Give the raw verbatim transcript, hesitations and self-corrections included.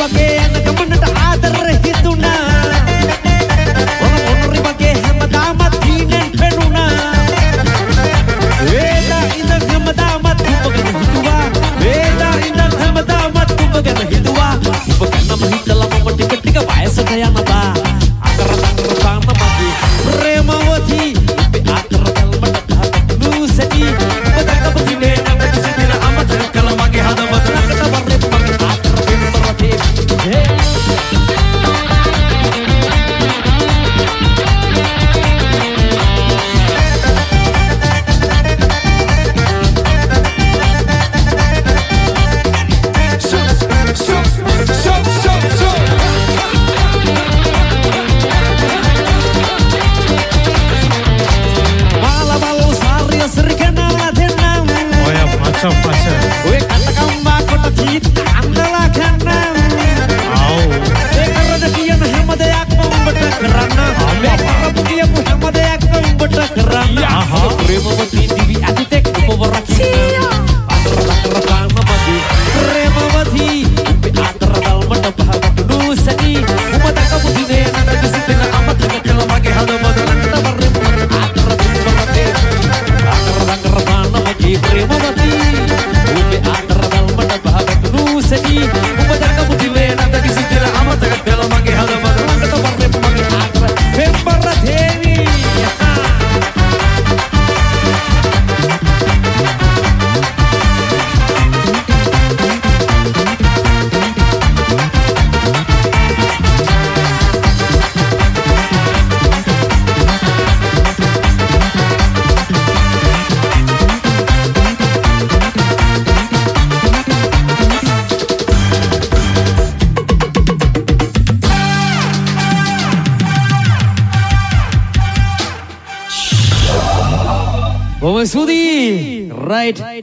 වගේ යන ගමනට ආදර හිතුණා ඔන මොනරි වගේ හැමදාමත් දීනෙන් පෙනුණා වේලා ඉඳන් හැමදාමත් ඔබ ගැන හිතුවා වේලා ඉඳන් හැමදාමත් ඔබ ගැන හිතුවා ඔබ ගැනම හිතලා මම ටික ටික වයසට යනවා අකර දකර පාන මගේ ප්‍රේමවති ඔබේ ආතර කල්මට පහකට ලූසටි ඔබ දැකපු දිනේ නම් සිටින අමතක කළ මගේ හදවත නකට වරේ මගේ ආතර වෙනරතේ හේ Oi kata kamba kota cita andala kana Au ඒ කරන කියන හැම දෙයක්ම උඹට කරන්න මේ කරපු කියපු හැම දෙයක්ම උඹට කරන්න ප්‍රේමවති දිවි ඇතිතෙක් ඔබව රකින්න අතර දකර පාන මගේ ප්‍රේමවති ඔබේ ආතර දල්මට පහකට ලූසටි ඔබ දකපු දිනේ නඩ සිටින අමතක කළ මගේ හදවත නට වරේ මගේ ආතර දුන්නමතේ ආතර දකර පාන මගේ ප්‍රේමවති Seni, uma da cabo de lena da visiteira amata pela mangue hada mada manga da barre mangue atra vem barra teni Vamos Sudi, right.